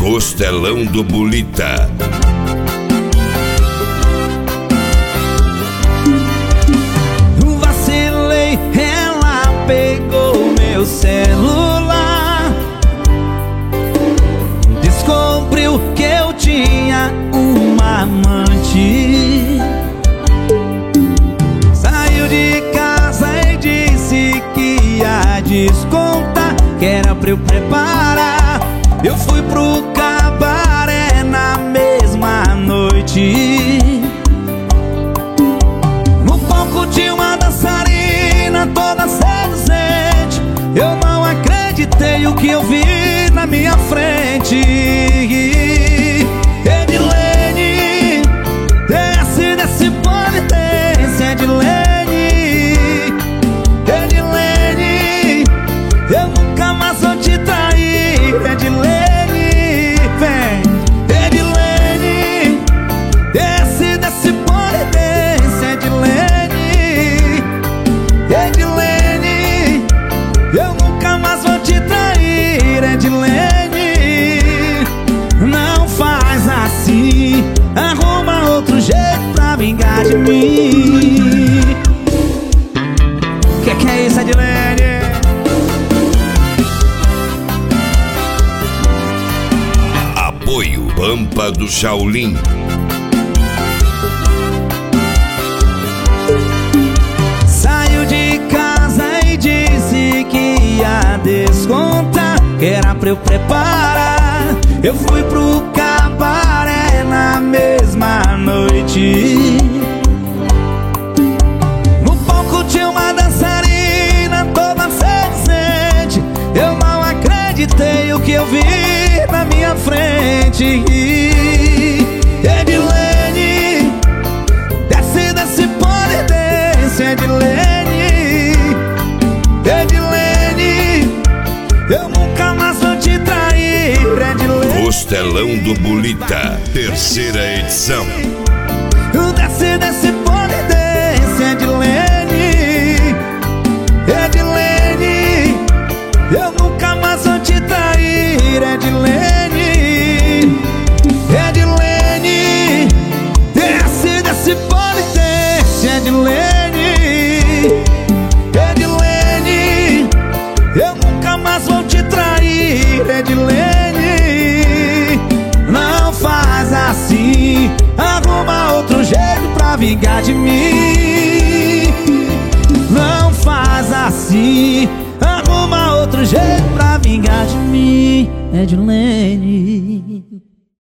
Costelão do Bulita. Vacilei, ela pegou meu celular, descobriu que eu tinha uma amante. Saiu de casa e disse que ia descontar, que era pra eu preparar. Eu fui pro cabaré na mesma noite. No palco tinha uma dançarina toda seduzente. Eu não acreditei o que eu vi na minha frente. Edilene, desce desse polidência, Edilene. Edilene, eu nunca mais vou te trair, Edilene. Vem, Edilene, desce desse polidência, Edilene. Edilene, eu nunca mais vou te trair, Edilene. Não faz assim, arruma outro jeito pra vingar de mim. Que é isso, Edilene? Apoio Pampa do Shaolin. Saiu de casa e disse que ia descontar, que era pra eu preparar. Eu fui pro cabaré na mesma noite. No palco tinha uma dançarina toda seduzente. Eu não acreditei o que eu vi na minha frente. Edilene, desce desse polidência, Edilene. Edilene, eu nunca mais vou te trair, Edilene. Costelão do Bulita, terceira edição. Desce desse polidência, Edilene. Edilene, eu nunca mais vou te trair, Edilene. Edilene, desce desse polidência, Edilene. Edilene, eu nunca mais vou te trair, Edilene. Não faz assim, arruma outro jeito pra vingar de mim. Não faz assim, arruma outro jeito pra vingar de mim, Edilene.